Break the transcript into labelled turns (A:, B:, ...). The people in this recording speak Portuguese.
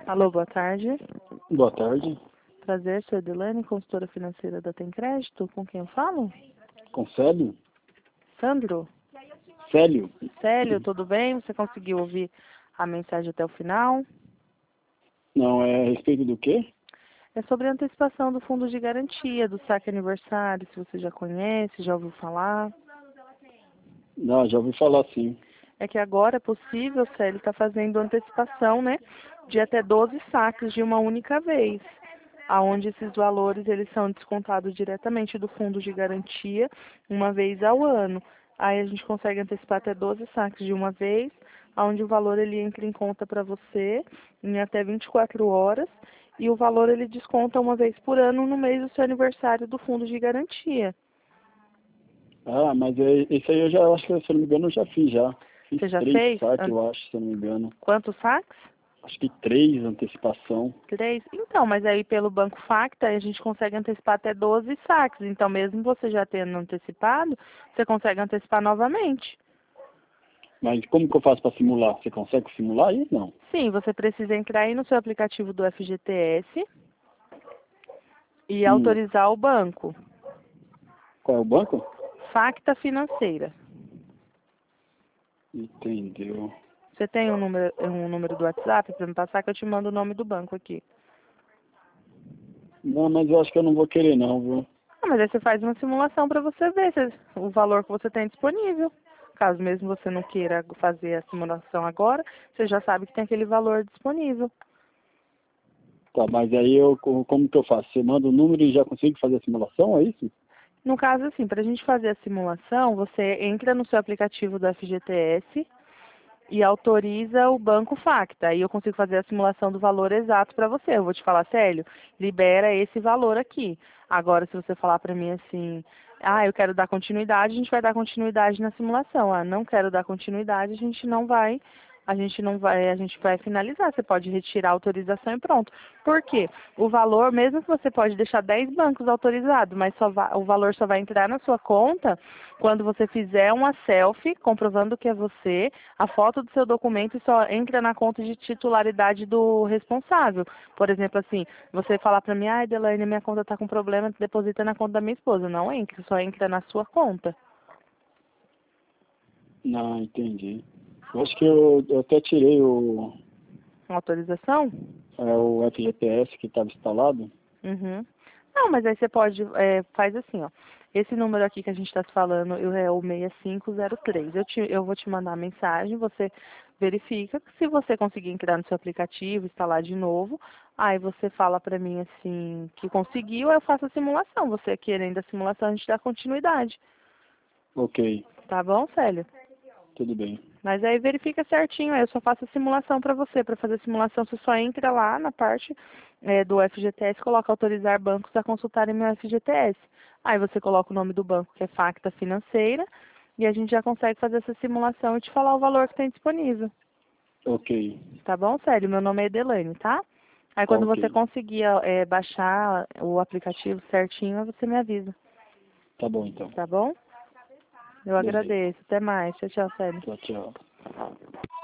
A: Alô, boa tarde.
B: Boa tarde.
A: Prazer, sou Edelane, consultora financeira da Tem Crédito. Com quem eu falo?
B: Com Célio?
A: Sandro?
B: Célio?
A: Célio, tudo bem? Você conseguiu ouvir a mensagem até o final?
B: Não, é a respeito do quê?
A: É sobre a antecipação do fundo de garantia, do saque aniversário, se você já conhece, já ouviu falar.
B: Não, já ouvi falar sim.
A: É que agora é possível, Célio, está fazendo antecipação, né, de até 12 saques de uma única vez, aonde esses valores eles são descontados diretamente do fundo de garantia uma vez ao ano. Aí a gente consegue antecipar até 12 saques de uma vez, aonde o valor ele entra em conta para você em até 24 horas e o valor ele desconta uma vez por ano no mês do seu aniversário do fundo de garantia.
B: Ah, mas esse aí eu já acho que, se eu não me engano, eu já fiz já. Fiz
A: Você já
B: 3
A: fez?
B: saques, eu acho, se eu não me engano.
A: Quantos saques?
B: Acho que 3 antecipação.
A: 3? Então, mas aí pelo Banco Facta a gente consegue antecipar até 12 saques. Então, mesmo você já tendo antecipado, você consegue antecipar novamente.
B: Mas como que eu faço para simular? Você consegue simular aí? Não.
A: Sim, você precisa entrar aí no seu aplicativo do FGTS e
B: Hum.
A: autorizar o banco.
B: Qual é o banco?
A: Facta Financeira.
B: Entendeu.
A: Você tem um número do WhatsApp para me passar que eu te mando o nome do banco aqui.
B: Não, mas eu acho que eu não vou querer não, viu?
A: Ah, mas aí você faz uma simulação para você ver o valor que você tem disponível. Caso mesmo você não queira fazer a simulação agora, você já sabe que tem aquele valor disponível.
B: Tá, mas aí como que eu faço? Você manda o número e já consigo fazer a simulação, é isso?
A: No caso, assim, para a gente fazer a simulação, você entra no seu aplicativo do FGTS e autoriza o Banco Facta. Aí eu consigo fazer a simulação do valor exato para você. Eu vou te falar, Célio, libera esse valor aqui. Agora, se você falar para mim assim, ah, eu quero dar continuidade, a gente vai dar continuidade na simulação. Ah, não quero dar continuidade, a gente vai finalizar. Você pode retirar a autorização e pronto. Por quê? O valor, mesmo que você pode deixar 10 bancos autorizados, mas o valor só vai entrar na sua conta quando você fizer uma selfie comprovando que é você, a foto do seu documento só entra na conta de titularidade do responsável. Por exemplo, assim, você falar para mim, ah, Elaine, minha conta está com problema, deposita na conta da minha esposa. Não entra, só entra na sua conta.
B: Não, entendi. Eu acho que eu até tirei
A: Autorização?
B: o FGTS que estava instalado.
A: Uhum. Não, mas aí você pode, faz assim, ó. Esse número aqui que a gente está falando é o 6503. Eu vou te mandar a mensagem, você verifica. Se você conseguir entrar no seu aplicativo, instalar de novo, aí você fala para mim assim que conseguiu, eu faço a simulação. Você querendo a simulação, a gente dá continuidade.
B: Ok,
A: Tá bom, Célio?
B: tudo bem.
A: Mas aí verifica certinho, aí eu só faço a simulação para você. Para fazer a simulação, você só entra lá na parte do FGTS, coloca autorizar bancos a consultarem meu FGTS. Aí você coloca o nome do banco, que é Facta Financeira, e a gente já consegue fazer essa simulação e te falar o valor que tem disponível.
B: Ok,
A: Tá bom, Célio? Meu nome é Edelane, tá? Aí
B: tá
A: quando você
B: ok.
A: conseguir baixar o aplicativo certinho, você me avisa.
B: Tá bom então.
A: Tá bom? Eu
B: Beleza.
A: agradeço. Até mais. Tchau, tchau, Célio.
B: Tchau, tchau.